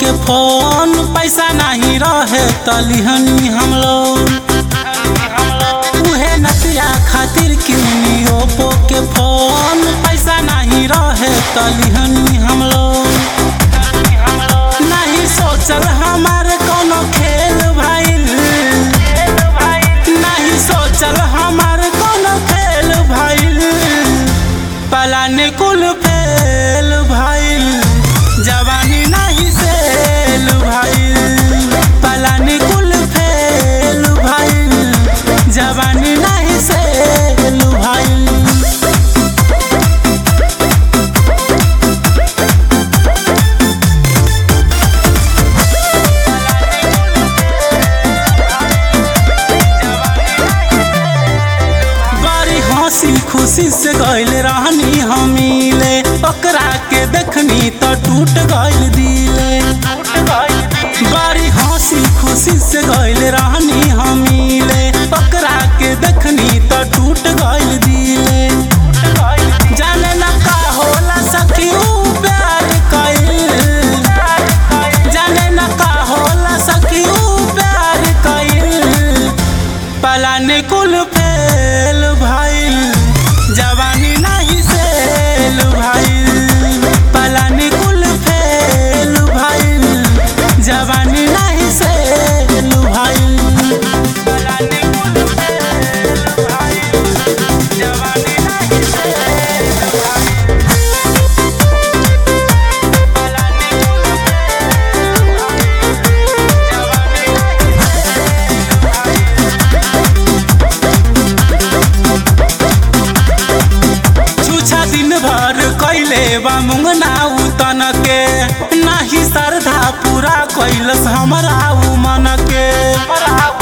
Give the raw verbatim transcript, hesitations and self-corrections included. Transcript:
के फोन पैसा नहीं रहे तलिहनी हम लोग उहे नतिया खातिर किनी ओप्पो के फोन पैसा नहीं रहे तलिहनी हम लोग नहीं सोचल हमार कोनो खेल भइल नहीं सोचल हमार कोनो खेल भइल पलाने कुल फेल भइल जवानी नहीं सेल भइल पलाने कुल फेल भइल जवानी नहीं सेल भइल खुशी से गइल रहनी हमीले ओकरा के देखनी तो टूट गइल दिले बड़ी हंसी खुशी से गइल रहनी हमीले ओकरा के देखनी तो टूट गइल दिले जाने न का होला सखी ऊ प्यार कइल जाने न का होला सखी ऊ प्यार कइल पलाने कुल फेल भइल जवानी नहीं सेल भइल पलानी कुल फेल भइल जवानी नहीं सेल भइल पलानी कुल फेल भइल जवानी नहीं सेल भइल पलानी कुल फेल भइल जवानी दिन भर कैले बा मुंगना उतन के नाही श्रद्धा पूरा कैलस हमरा उ मन के